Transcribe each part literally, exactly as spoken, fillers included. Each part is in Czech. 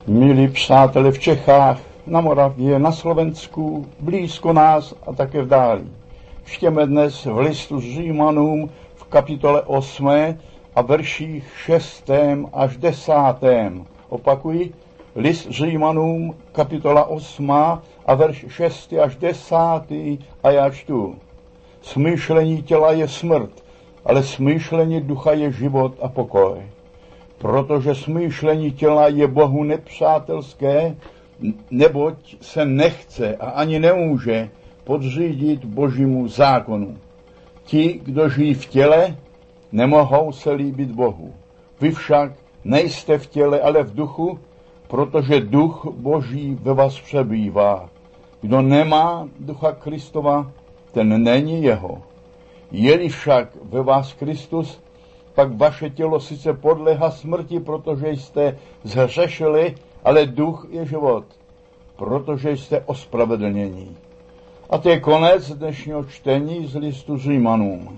Milí přátelé v Čechách, na Moravě, na Slovensku, blízko nás a také v dáli. Čtěme dnes v listu Římanům v kapitole osmé a verších šestém až desátém. Opakuji, list Římanům, kapitola osmá a verš šestý až desátý a já čtu. Smýšlení těla je smrt, ale smýšlení ducha je život a pokoj. Protože smýšlení těla je Bohu nepřátelské, neboť se nechce a ani nemůže podřídit Božímu zákonu. Ti, kdo žijí v těle, nemohou se líbit Bohu. Vy však nejste v těle, ale v duchu, protože duch Boží ve vás přebývá. Kdo nemá ducha Kristova, ten není jeho. Je-li však ve vás Kristus, pak vaše tělo sice podléhá smrti, protože jste zhřešili, ale duch je život, protože jste ospravedlnění. A to je konec dnešního čtení z listu Římanům.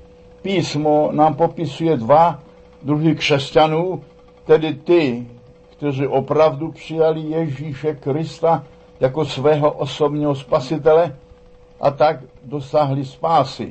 Písmo nám popisuje dva druhy křesťanů, tedy ty, kteří opravdu přijali Ježíše Krista jako svého osobního spasitele a tak dosáhli spásy.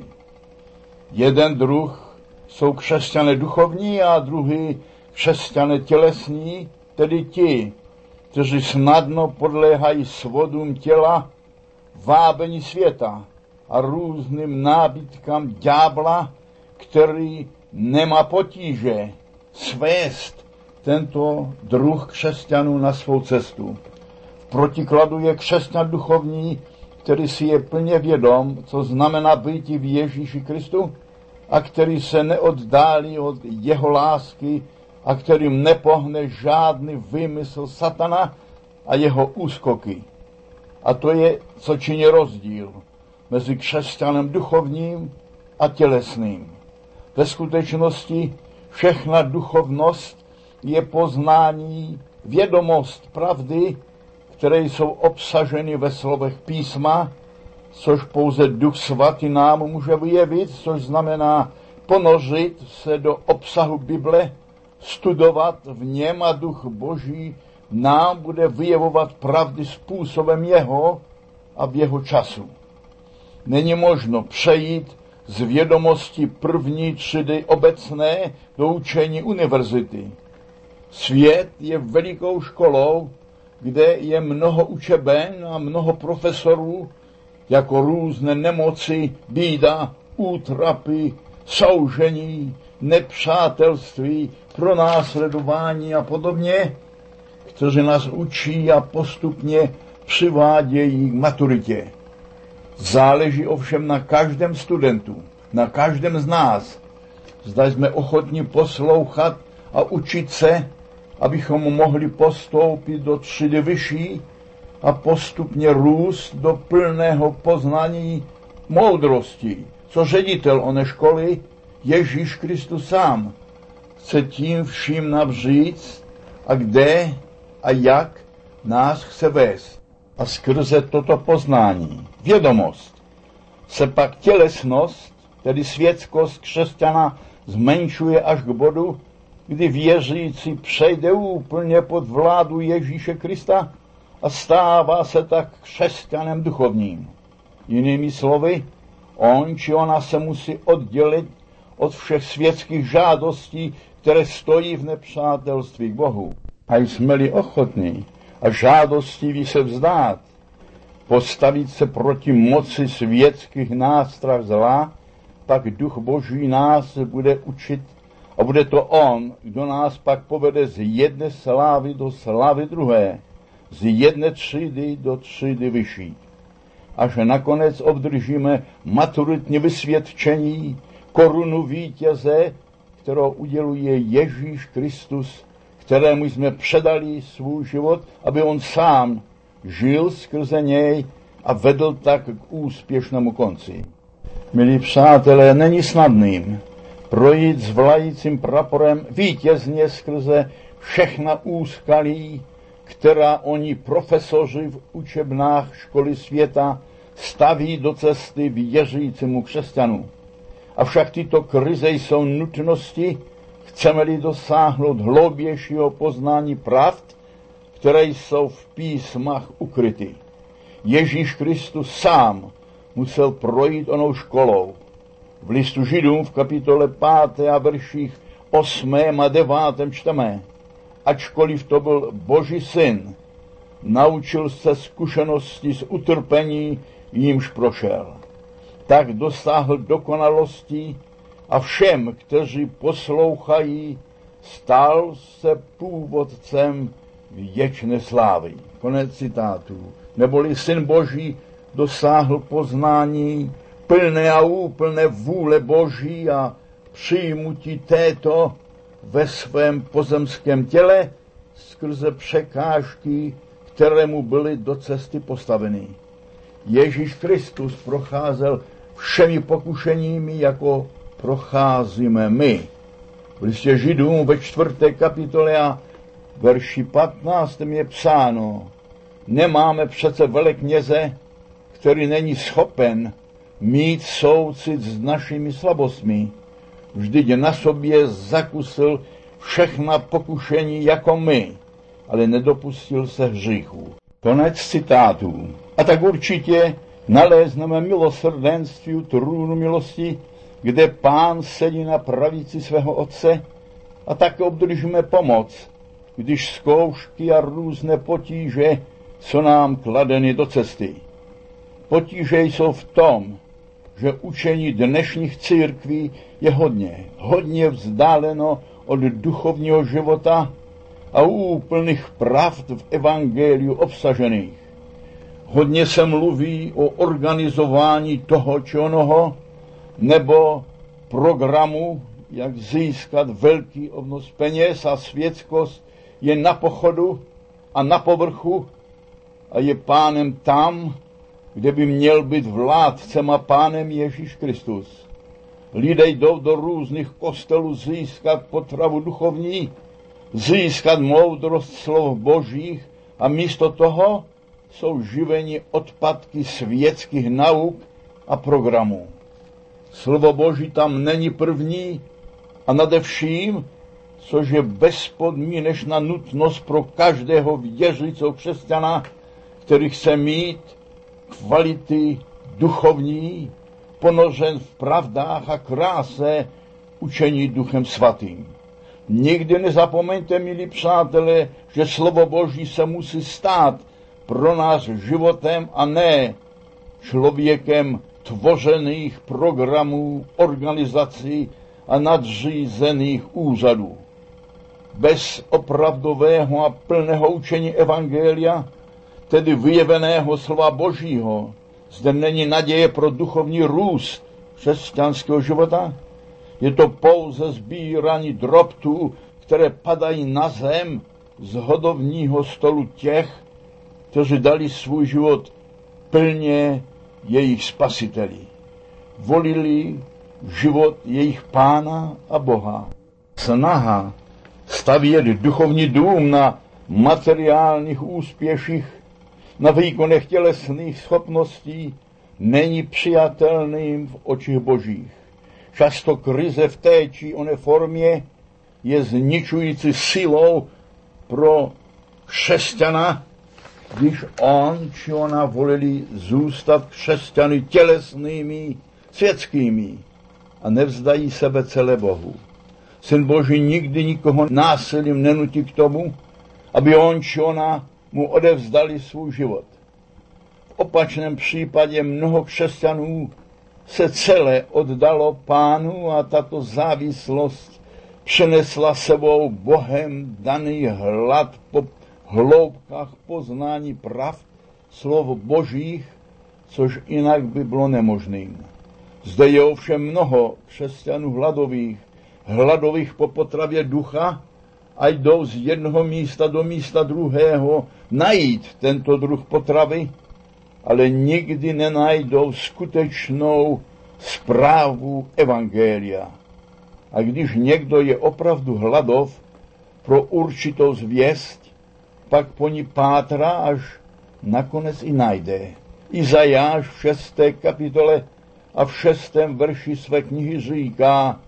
Jeden druh jsou křesťané duchovní a druhý křesťané tělesní, tedy ti, kteří snadno podléhají svodům těla, vábení světa a různým nábytkám ďábla, který nemá potíže svést tento druh křesťanů na svou cestu. V protikladu je křesťan duchovní, který si je plně vědom, co znamená být v Ježíši Kristu, a který se neoddálí od jeho lásky a kterým nepohne žádný vymysl satana a jeho úskoky. A to je, co činí rozdíl mezi křesťanem duchovním a tělesným. Ve skutečnosti všechna duchovnost je poznání, vědomost pravdy, které jsou obsaženy ve slovech písma, což pouze Duch Svatý nám může vyjevit, což znamená ponořit se do obsahu Bible, studovat v něm a Duch Boží nám bude vyjevovat pravdy způsobem jeho a v jeho času. Není možno přejít z vědomosti první třídy obecné do učení univerzity. Svět je velikou školou, kde je mnoho učeben a mnoho profesorů, jako různé nemoci, bída, útrapy, soužení, nepřátelství, pronásledování a podobně, kteří nás učí a postupně přivádějí k maturitě. Záleží ovšem na každém studentu, na každém z nás, zda jsme ochotní poslouchat a učit se, abychom mohli postoupit do třídy vyšší a postupně růst do plného poznání moudrosti, co ředitel oné školy, Ježíš Kristus sám, chce tím vším nám říct a kde a jak nás chce vést. A skrze toto poznání, vědomost, se pak tělesnost, tedy světskost křesťana, zmenšuje až k bodu, kdy věřící přejde úplně pod vládu Ježíše Krista a stává se tak křesťanem duchovním. Jinými slovy, on či ona se musí oddělit od všech světských žádostí, které stojí v nepřátelství k Bohu. A jsme-li ochotní a žádostiví se vzdát, postavit se proti moci světských nástrah zla, pak Duch Boží nás bude učit a bude to on, kdo nás pak povede z jedné slávy do slávy druhé, z jedné třídy do třídy vyšší. Až nakonec obdržíme maturitní vysvědčení, korunu vítěze, kterou uděluje Ježíš Kristus, kterému jsme předali svůj život, aby on sám žil skrze něj a vedl tak k úspěšnému konci. Milí přátelé, není snadným projít s vlajícím praporem vítězně skrze všechna úskalí, která oni profesoři v učebnách školy světa staví do cesty věřícímu křesťanu. Avšak tyto krize jsou nutnosti, chceme-li dosáhnout hloubějšího poznání pravd, které jsou v písmech ukryty. Ježíš Kristus sám musel projít onou školou. V listu Židům v kapitole páté a verších osmém a devátém čteme: ačkoliv to byl Boží syn, naučil se zkušenosti z utrpení, jímž prošel. Tak dosáhl dokonalosti a všem, kteří poslouchají, stal se původcem věčné slávy. Konec citátu. Neboli Syn Boží dosáhl poznání plné a úplné vůle Boží a přijmutí této ve svém pozemském těle skrze překážky, které mu byly do cesty postaveny. Ježíš Kristus procházel všemi pokušeními, jako procházíme my. V listě Židům ve čtvrté kapitole a verši patnáctém je psáno: nemáme přece velekněze, který není schopen mít soucit s našimi slabostmi. Vždyť na sobě zakusil všechna pokušení jako my, ale nedopustil se hříchu. Konec citátů. A tak určitě nalézneme milosrdenství u trůnu milosti, kde Pán sedí na pravici svého Otce, a také obdržíme pomoc, když zkoušky a různé potíže jsou nám kladeny do cesty. Potíže jsou v tom, že učení dnešních církví je hodně, hodně vzdáleno od duchovního života a úplných pravd v evangeliu obsažených. Hodně se mluví o organizování toho či onoho, nebo programu, jak získat velký obnos peněz, a světskost je na pochodu a na povrchu a je Pánem tam, kde by měl být vládcem a Pánem Ježíš Kristus. Lidé jdou do různých kostelů získat potravu duchovní, získat moudrost slov Božích, a místo toho jsou živeni odpadky světských nauk a programů. Slovo Boží tam není první a nade vším, což je bezpodmínečná nutnost pro každého věřícího křesťana, který chce mít kvality duchovní, ponořen v pravdách a kráse učení Duchem Svatým. Nikdy nezapomeňte, milí přátelé, že slovo Boží se musí stát pro nás životem a ne člověkem tvořených programů, organizací a nadřízených úřadů. Bez opravdového a plného učení evangelia, tedy vyjeveného slova Božího, zde není naděje pro duchovní růst křesťanského života. Je to pouze sbírání drobtů, které padají na zem z hodovního stolu těch, kteří dali svůj život plně jejich spasiteli. Volili život jejich Pána a Boha. Snaha stavět duchovní dům na materiálních úspěších, na výkonech tělesných schopností není přijatelným v očích Božích. Často krize v té či oné formě je zničující silou pro křesťana, když on či ona volili zůstat křesťany tělesnými, světskými a nevzdají sebe celé Bohu. Syn Boží nikdy nikoho násilím nenutí k tomu, aby on či ona mu odevzdali svůj život. V opačném případě mnoho křesťanů se celé oddalo Pánu a tato závislost přinesla sebou Bohem daný hlad po hloubkách poznání pravd slov Božích, což jinak by bylo nemožným. Zde je ovšem mnoho křesťanů hladových, hladových po potravě ducha a jdou z jednoho místa do místa druhého najít tento druh potravy, ale nikdy nenajdou skutečnou zprávu evangelia. A když někdo je opravdu hladov pro určitou zvěst, pak po ní pátrá, až nakonec i najde. Izajáš v šesté kapitole a v šestém verši své knihy říká: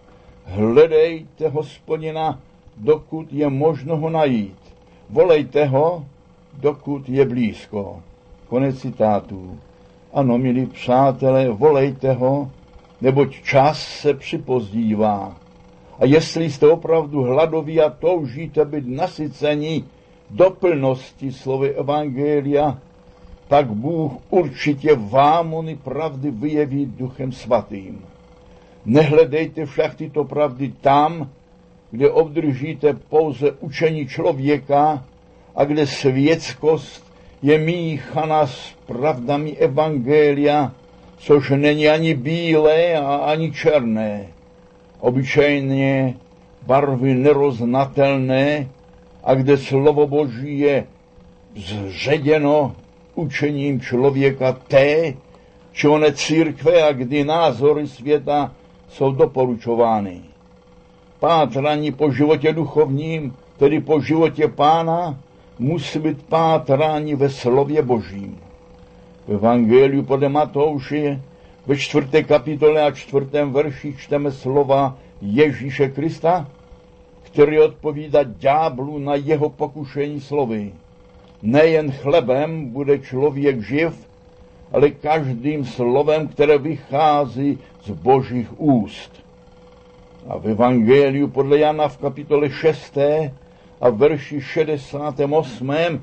hledejte Hospodina, dokud je možno ho najít. Volejte ho, dokud je blízko. Konec citátu. Ano, milí přátelé, volejte ho, neboť čas se připozdívá. A jestli jste opravdu hladoví a toužíte být nasyceni do plnosti slovy evangelia, tak Bůh určitě vám ony pravdy vyjeví Duchem Svatým. Nehledejte však tyto pravdy tam, kde obdržíte pouze učení člověka a kde světskost je míchaná s pravdami evangelia, což není ani bílé a ani černé. Obyčejně barvy neroznatelné a kde slovo Boží je zředěno učením člověka té, či oné církve a kdy názory světa jsou doporučovány. Pátrání po životě duchovním, tedy po životě Pána, musí být pátrání ve slově Božím. V Evangeliu podle Matouše ve čtvrté kapitole a čtvrtém verši čteme slova Ježíše Krista, který odpovídá ďáblu na jeho pokušení slovy. Nejen chlebem bude člověk živ, ale každým slovem, které vychází z Božích úst. A v Evangeliu podle Jana v kapitole šesté a verši šedesátém osmém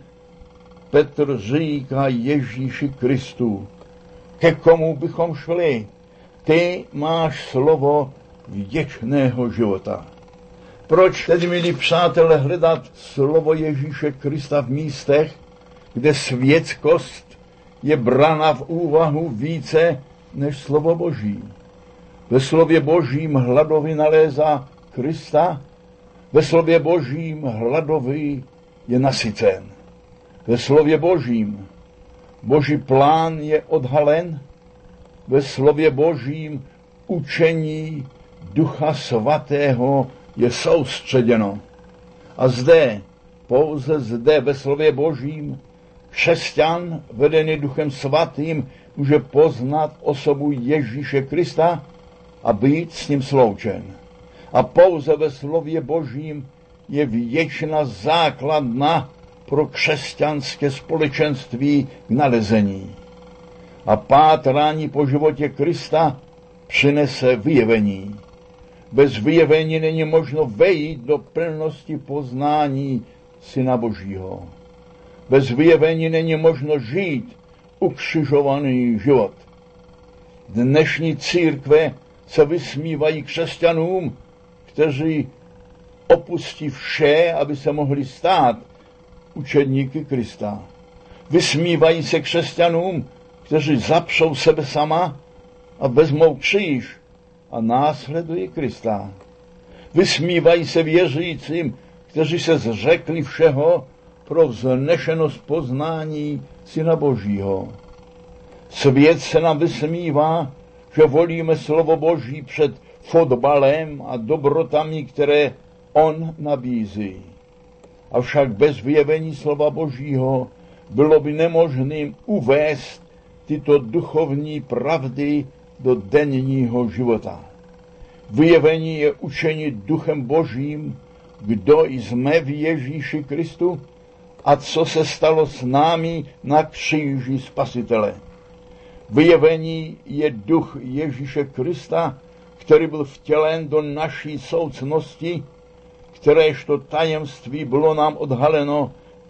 Petr říká Ježíši Kristu, ke komu bychom šli? Ty máš slovo věčného života. Proč tedy, milí přátelé, hledat slovo Ježíše Krista v místech, kde světskost je brána v úvahu více než slovo Boží? Ve slově Božím hladový nalézá Krista, ve slově Božím hladový je nasycen. Ve slově Božím Boží plán je odhalen, ve slově Božím učení Ducha Svatého je soustředěno. A zde, pouze zde ve slově Božím, křesťan vedený Duchem Svatým může poznat osobu Ježíše Krista a být s ním sloučen. A pouze ve slově Božím je věčná základna pro křesťanské společenství k nalezení. A pátrání po životě Krista přinese vyjevení. Bez vyjevení není možno vejít do plnosti poznání Syna Božího. Bez vyjevení není možno žít ukřižovaný život. Dnešní církve se vysmívají křesťanům, kteří opustí vše, aby se mohli stát učedníky Krista. Vysmívají se křesťanům, kteří zapřou sebe sama a vezmou kříž a následují Krista. Vysmívají se věřícím, kteří se zřekli všeho pro vznešenost poznání Syna Božího. Svět se nám vysmívá, že volíme slovo Boží před fotbalem a dobrotami, které on nabízí. Avšak bez vyjevení slova Božího bylo by nemožným uvést tyto duchovní pravdy do denního života. Vyjevení je učení Duchem Božím, kdo jsme v Ježíši Kristu a co se stalo s námi na kříži Spasitele. Vyjevení je duch Ježíše Krista, který byl vtělen do naší soucnosti, kteréžto tajemství bylo nám odhaleno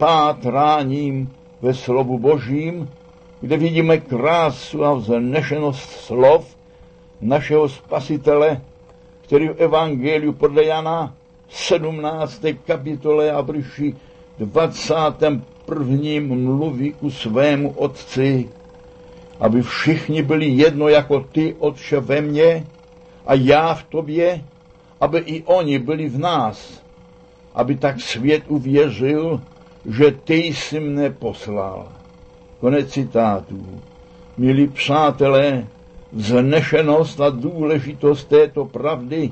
pátráním ve slovu Božím, kde vidíme krásu a vznešenost slov našeho Spasitele, který v Evangeliu podle Jana sedmnácté kapitole a verši dvacátém prvním mluví ku svému Otci, aby všichni byli jedno jako ty, Otče, ve mně a já v tobě, aby i oni byli v nás, aby tak svět uvěřil, že ty jsi mne poslal. Konec citátu. Milí přátelé, vznešenost a důležitost této pravdy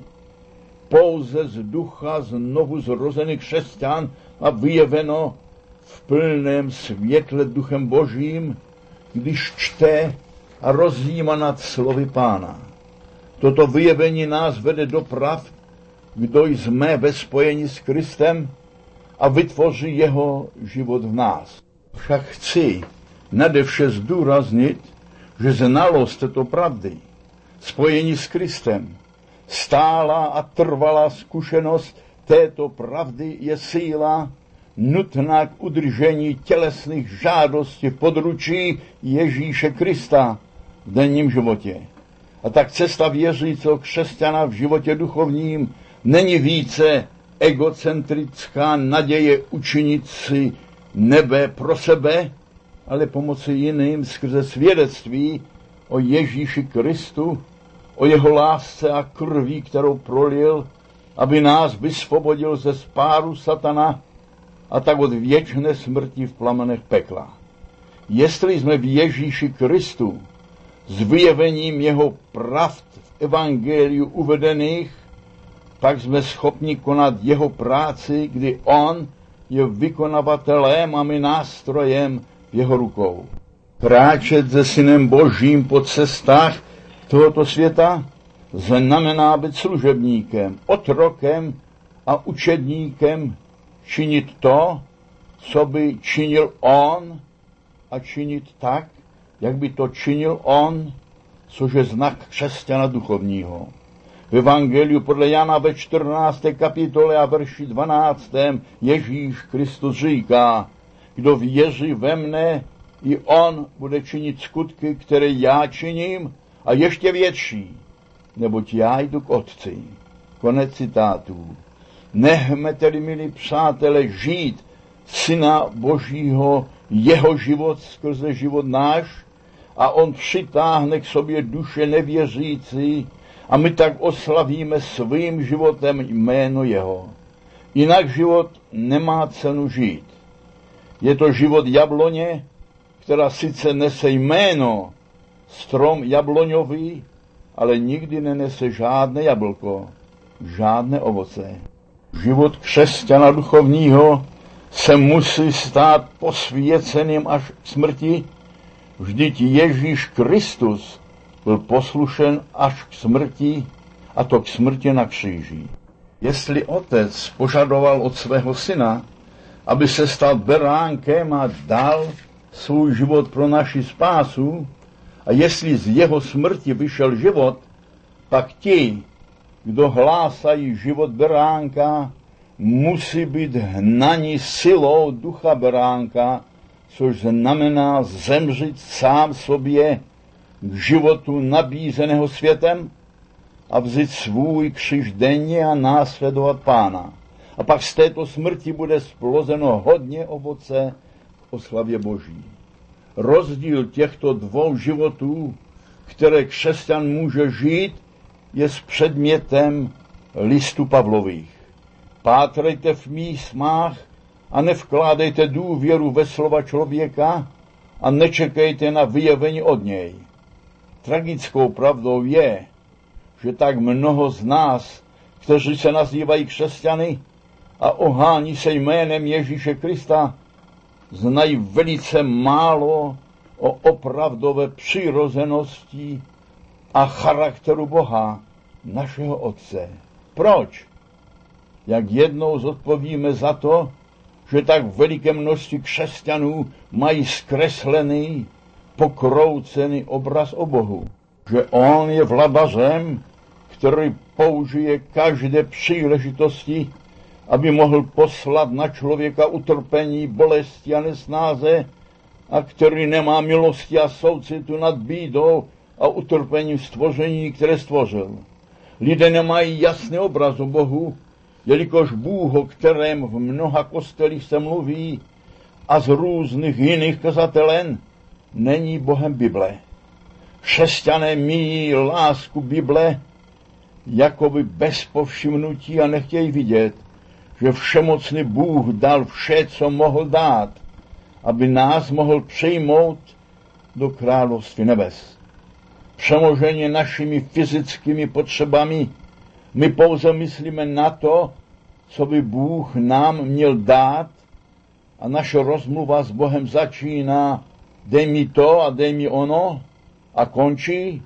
pouze z ducha znovu zrozený křesťan a vyjeveno v plném světle Duchem Božím, když čte a rozjíma nad slovy Pána. Toto vyjevení nás vede do pravd, kdo jsme ve spojení s Kristem a vytvoří jeho život v nás. Však chci nade vše zdůraznit, že znalost této pravdy, spojení s Kristem, stálá a trvalá zkušenost této pravdy je síla nutná k udržení tělesných žádostí v područí Ježíše Krista v denním životě. A tak cesta věřícího křesťana v životě duchovním není více egocentrická naděje učinit si nebe pro sebe, ale pomoci jiným skrze svědectví o Ježíši Kristu, o jeho lásce a krví, kterou prolil, aby nás vysvobodil ze spáru satana a tak od věčné smrti v plamenech pekla. Jestli jsme v Ježíši Kristu s vyjevením jeho pravd v evangeliu uvedených, pak jsme schopni konat jeho práci, kdy on je vykonavatelem a my nástrojem v jeho rukou. Kráčet se Synem Božím po cestách tohoto světa znamená být služebníkem, otrokem a učedníkem, činit to, co by činil on, a činit tak, jak by to činil on, což je znak křesťana duchovního. V evangeliu podle Jana ve čtrnácté kapitole a verši dvanáctém Ježíš Kristus říká, kdo věří ve mne, i on bude činit skutky, které já činím, a ještě větší, neboť já jdu k Otci. Konec citátů. Nechme tedy, milí přátelé, žít Syna Božího, jeho život skrze život náš, a on přitáhne k sobě duše nevěřící a my tak oslavíme svým životem jméno jeho. Jinak život nemá cenu žít. Je to život jabloně, která sice nese jméno strom jabloňový, ale nikdy nenese žádné jablko, žádné ovoce. Život křesťana duchovního se musí stát posvěceným až k smrti. Vždyť Ježíš Kristus byl poslušen až k smrti, a to k smrti na kříži. Jestli otec požadoval od svého syna, aby se stal beránkem a dal svůj život pro naši spásu, a jestli z jeho smrti vyšel život, pak ti, kdo hlásají život beránka, musí být hnaní silou ducha beránka, což znamená zemřít sám sobě k životu nabízeného světem a vzít svůj kříž denně a následovat Pána. A pak z této smrti bude splozeno hodně ovoce k oslavě Boží. Rozdíl těchto dvou životů, které křesťan může žít, je s předmětem listu Pavlových. Pátrejte v písmách a nevkládejte důvěru ve slova člověka a nečekejte na vyjevení od něj. Tragickou pravdou je, že tak mnoho z nás, kteří se nazývají křesťany a ohání se jménem Ježíše Krista, znají velice málo o opravdové přirozenosti a charakteru Boha, našeho Otce. Proč? Jak jednou zodpovíme za to, že tak veliké množství křesťanů mají zkreslený, pokroucený obraz o Bohu. Že on je vladařem, který použije každé příležitosti, aby mohl poslat na člověka utrpení, bolesti a nesnáze, a který nemá milosti a soucitu nad bídou a utrpením stvoření, které stvořil. Lidé nemají jasný obraz o Bohu, jelikož Bůh, o kterém v mnoha kostelích se mluví a z různých jiných kazatelen, není Bohem Bible. Křesťané míjí lásku Bible jakoby bez povšimnutí a nechtějí vidět, že všemocný Bůh dal vše, co mohl dát, aby nás mohl přijmout do království nebes. Přemoženi našimi fyzickými potřebami, my pouze myslíme na to, co by Bůh nám měl dát, a naše rozmluva s Bohem začíná dej mi to a dej mi ono a končí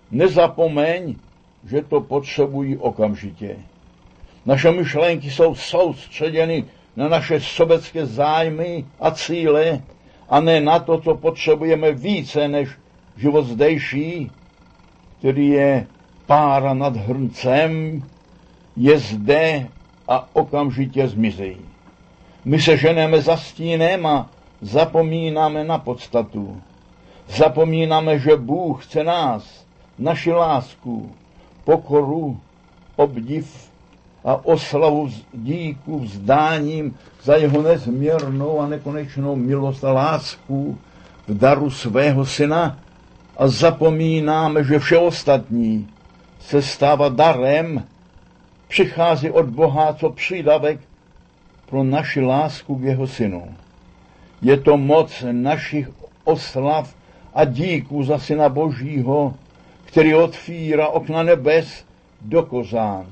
nezapomeň, že to potřebují okamžitě. Naše myšlenky jsou soustředěny na naše sobecké zájmy a cíle a ne na to, co potřebujeme více než život zdejší, který je pára nad hrncem, je zde a okamžitě zmizí. My se ženeme za stínem a zapomínáme na podstatu. Zapomínáme, že Bůh chce nás, naši lásku, pokoru, obdiv a oslavu díku vzdáním za jeho nezměrnou a nekonečnou milost a lásku v daru svého syna a zapomínáme, že vše ostatní se stává darem, přichází od Boha, co přídavek pro naši lásku k jeho synu. Je to moc našich oslav a díků za syna Božího, který otvírá okna nebes do kozán.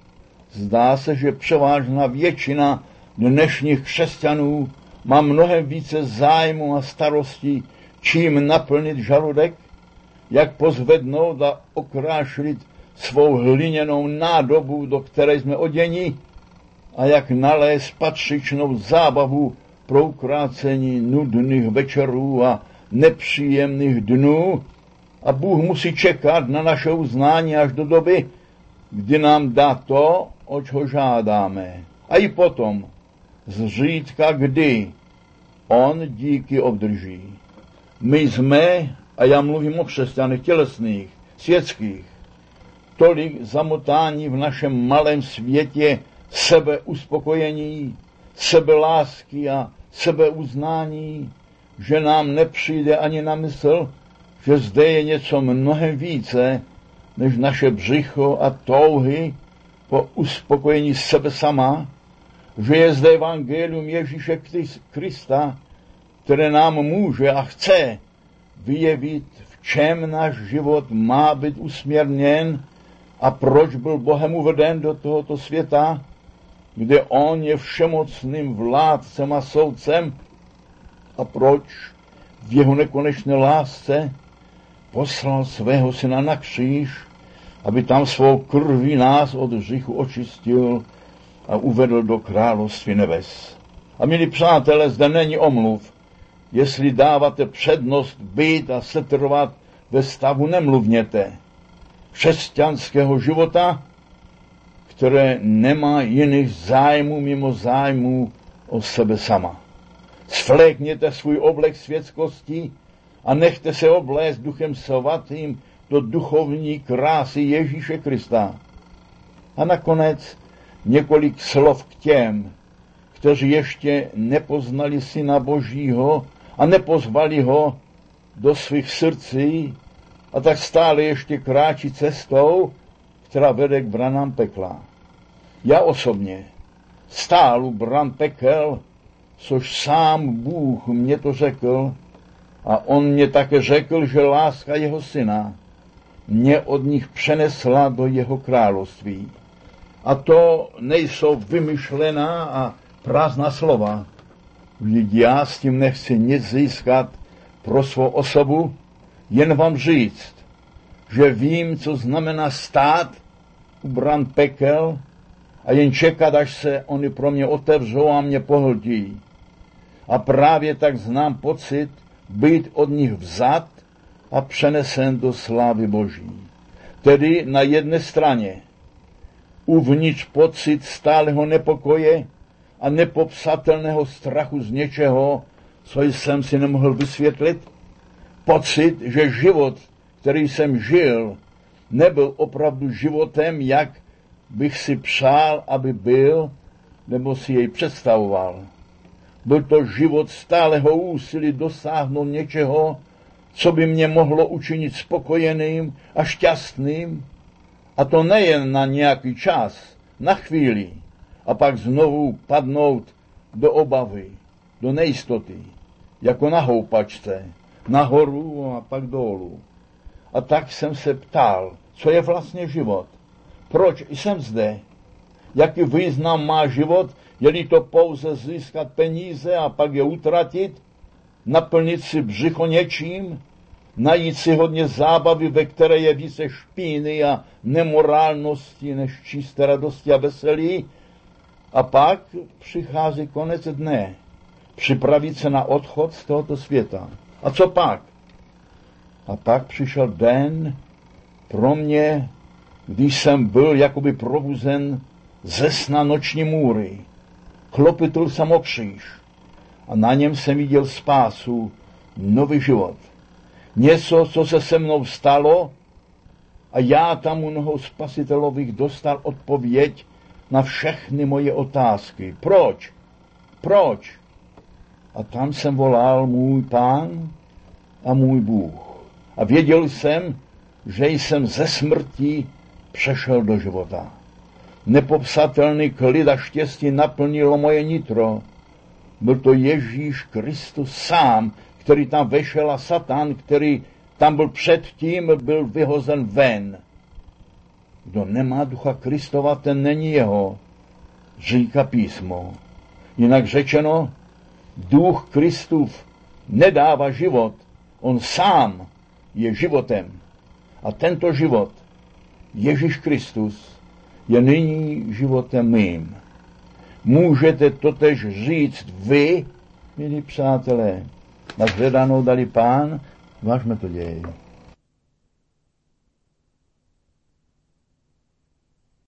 Zdá se, že převážná většina dnešních křesťanů má mnohem více zájmu a starostí, čím naplnit žaludek, jak pozvednout a okrášlit svou hliněnou nádobu, do které jsme oděni, a jak nalézt patřičnou zábavu pro ukrácení nudných večerů a nepříjemných dnů, a Bůh musí čekat na naše uznání až do doby, kdy nám dá to, oč ho žádáme. A i potom, zřídka kdy, on díky obdrží. My jsme, a já mluvím o křesťanech tělesných, světských, tolik zamotání v našem malém světě sebeuspokojení, sebelásky a sebeuznání, že nám nepřijde ani na mysl, že zde je něco mnohem více, než naše břicho a touhy po uspokojení sebe sama, že je zde evangelium Ježíše Krista, které nám může a chce vyjevit, v čem náš život má být usměrněn a proč byl Bohem uveden do tohoto světa, kde on je všemocným vládcem a soudcem, a proč v jeho nekonečné lásce poslal svého syna na kříž, aby tam svou krví nás od hříchu očistil a uvedl do království nebes. A milí přátelé, zde není omluv, jestli dáváte přednost být a setrvat ve stavu nemluvněte křesťanského života, které nemá jiných zájmů mimo zájmů o sebe sama. Svlékněte svůj oblek světskosti a nechte se oblézt Duchem Svatým do duchovní krásy Ježíše Krista. A nakonec několik slov k těm, kteří ještě nepoznali Syna Božího a nepozvali ho do svých srdcí a tak stále ještě kráčí cestou, která vede k branám pekla. Já osobně stál u bran pekel, což sám Bůh mě to řekl, a on mě také řekl, že láska jeho syna mě od nich přenesla do jeho království. A to nejsou vymyšlená a prázdná slova. Vždyť já s tím nechci nic získat pro svou osobu, jen vám říct, že vím, co znamená stát u bran pekel a jen čekat, až se oni pro mě otevřou a mě pohltí. A právě tak znám pocit být od nich vzat a přenesen do slávy Boží. Tedy na jedné straně uvnitř pocit stálého nepokoje a nepopsatelného strachu z něčeho, co jsem si nemohl vysvětlit. Pocit, že život, který jsem žil, nebyl opravdu životem, jak bych si přál, aby byl, nebo si jej představoval. Byl to život stálého úsilí dosáhnout něčeho, co by mě mohlo učinit spokojeným a šťastným, a to nejen na nějaký čas, na chvíli, a pak znovu padnout do obavy, do nejistoty, jako na houpačce, nahoru a pak dolů. A tak jsem se ptal, co je vlastně život, proč jsem zde, jaký význam má život, je-li to pouze získat peníze a pak je utratit, naplnit si břicho něčím, najít si hodně zábavy, ve které je více špíny a nemorálnosti než čisté radosti a veselí, a pak přichází konec dne. připravit se na odchod z tohoto světa. A co pak? A pak přišel den pro mě, když jsem byl jakoby probuzen ze sna noční můry. Klopitl jsem o kříž a na něm jsem viděl spásu, nový život. Něco, co se se mnou stalo a já tam u nohou Spasitelových dostal odpověď na všechny moje otázky. Proč? Proč? A tam jsem volal můj Pán a můj Bůh. A věděl jsem, že jsem ze smrti přešel do života. Nepopsatelný klid a štěstí naplnilo moje nitro. Byl to Ježíš Kristus sám, který tam vešel, a Satan, který tam byl předtím, byl vyhozen ven. Kdo nemá ducha Kristova, ten není jeho, říká písmo. Jinak řečeno, duch Kristův nedává život, on sám je životem. A tento život, Ježíš Kristus, je nyní životem mým. Můžete totež říct vy, milí přátelé, na shledanou dali Pán, vážme to děj.